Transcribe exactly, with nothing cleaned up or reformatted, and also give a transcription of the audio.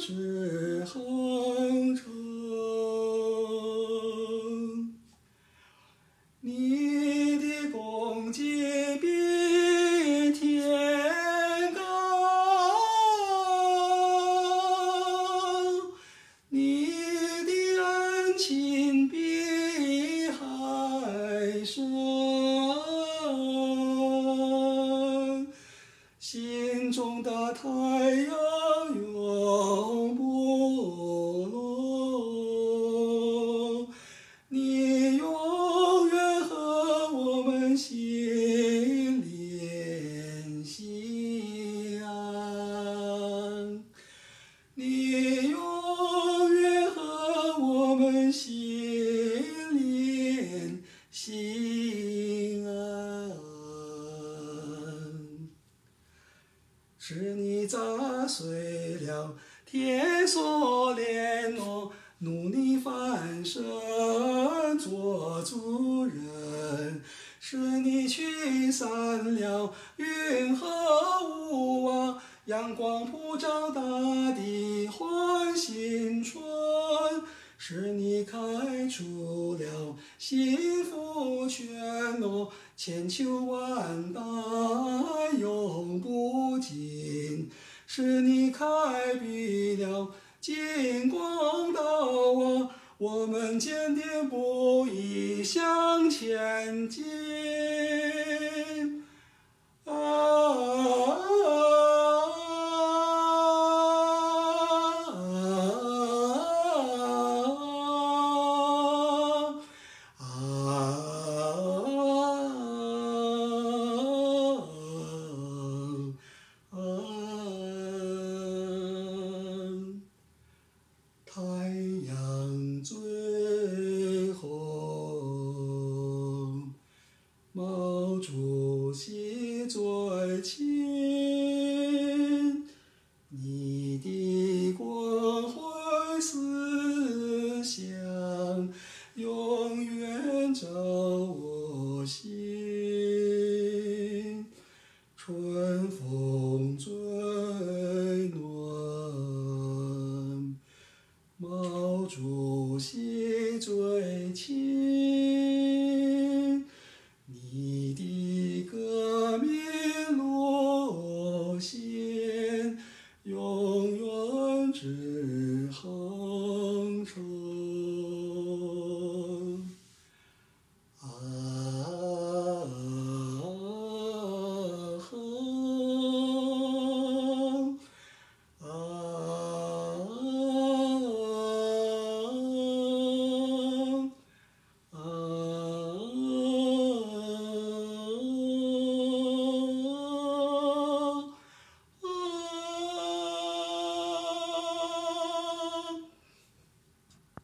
志恒成。你的恭敬比天高，你的恩情比海深，心中的太阳永不落，你永远和我们心连心安，你永远和我们心连心安。是你砸碎了天所联络，努力翻身做主人，是你驱散了云和雾啊，阳光普照大地换新春，是你开出了幸福泉哦，千秋万代永不尽，是你开辟了金光道啊，我们坚定不移向前进。